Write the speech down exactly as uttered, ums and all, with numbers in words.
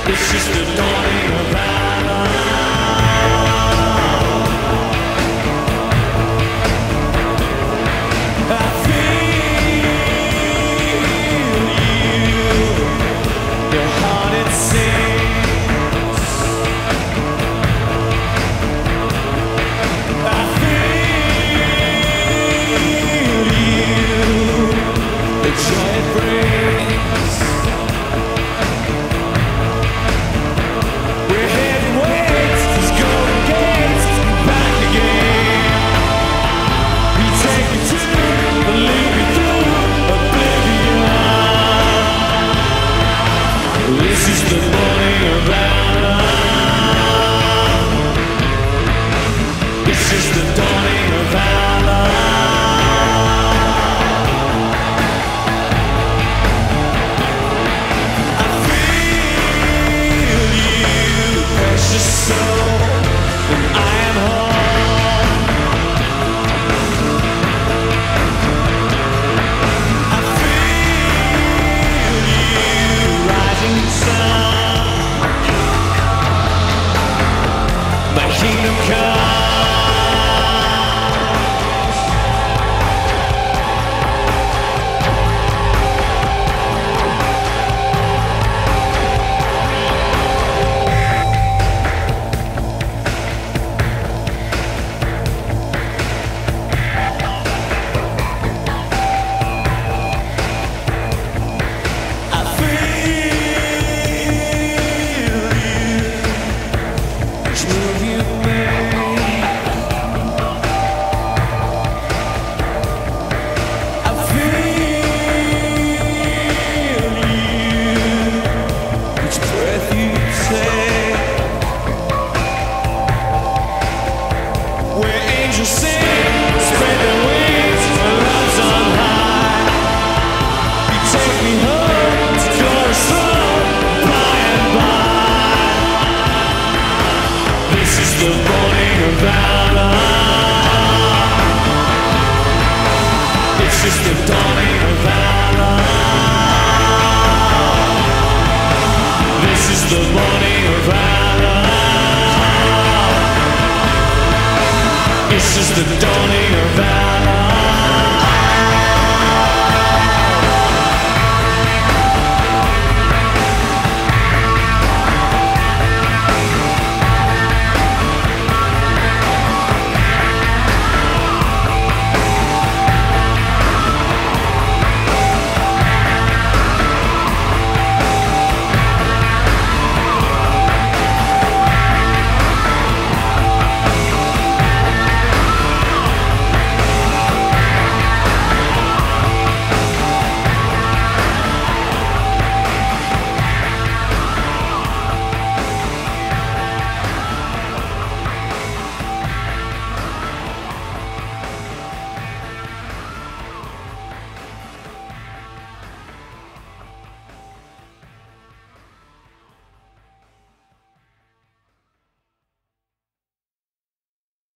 This is the dawning of valor. I feel you, your heart it sings. I feel you, the joy it brings. We're heading west, these golden gates, back again. We take you to, but lead me through oblivion. This is the morning of valor. This is the dawning of valor. I feel you, precious soul, when I am home. I feel you, rising sun. My kingdom come. I feel you, each move you make. I feel you, each breath you take. Where angels sing, spread their wings, love's on high. You take me home to glorious love, by and by. This is the morning of valor. This is the dawning of valor. This is the morning of valor. This is the dawning of valor.